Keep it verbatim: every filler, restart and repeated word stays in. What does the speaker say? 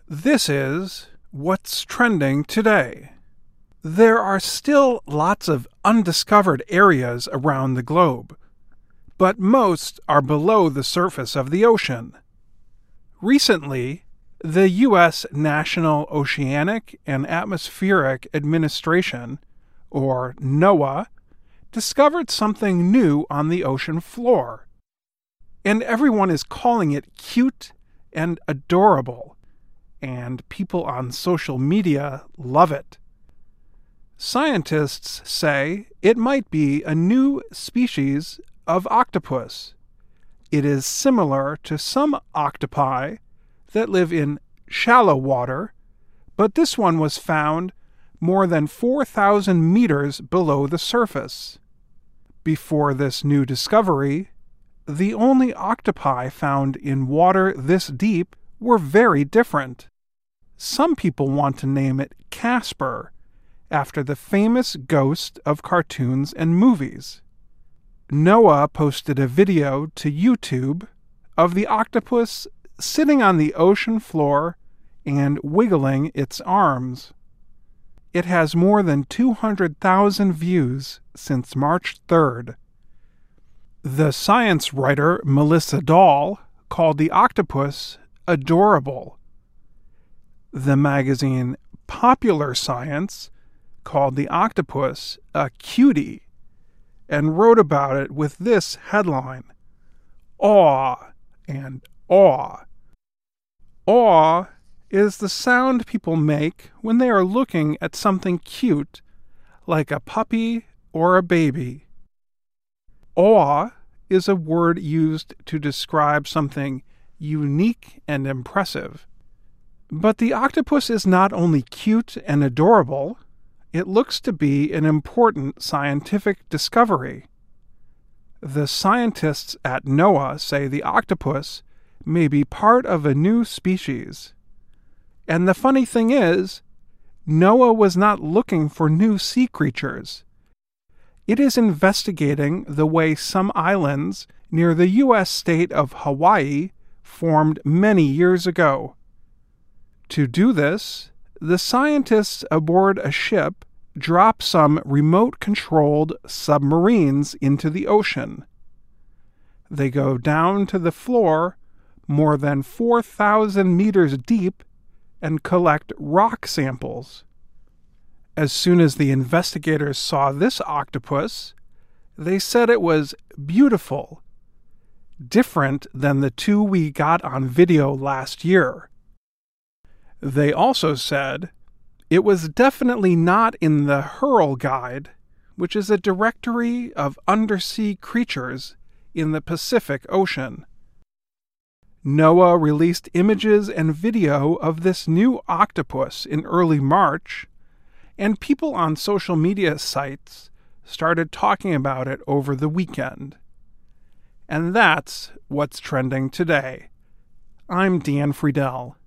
This is What's Trending Today. There are still lots of undiscovered areas around the globe, but most are below the surface of the ocean. Recently, the U S National Oceanic and Atmospheric Administration, or NOAA, discovered something new on the ocean floor. And everyone is calling it cute and adorable, and people on social media love it. Scientists say it might be a new species of octopus. It is similar to some octopi that live in shallow water, but this one was found more than four thousand meters below the surface. Before this new discovery, the only octopi found in water this deep were very different. Some people want to name it Casper, after the famous ghost of cartoons and movies. NOAA posted a video to YouTube of the octopus sitting on the ocean floor and wiggling its arms. It has more than two hundred thousand views since March third. The science writer Melissa Dahl called the octopus adorable. The magazine Popular Science called the octopus a cutie and wrote about it with this headline: Awe and awe. Awe is the sound people make when they are looking at something cute, like a puppy or a baby. Awe is a word used to describe something unique and impressive. But the octopus is not only cute and adorable, it looks to be an important scientific discovery. The scientists at NOAA say the octopus may be part of a new species. And the funny thing is, NOAA was not looking for new sea creatures. It is investigating the way some islands near the U S state of Hawaii formed many years ago. To do this, the scientists aboard a ship drop some remote-controlled submarines into the ocean. They go down to the floor more than four thousand meters deep and collect rock samples. As soon as the investigators saw this octopus, they said it was beautiful, different than the two we got on video last year. They also said it was definitely not in the Hurl Guide, which is a directory of undersea creatures in the Pacific Ocean. NOAA released images and video of this new octopus in early March, and people on social media sites started talking about it over the weekend. And that's what's trending today. I'm Dan Friedel.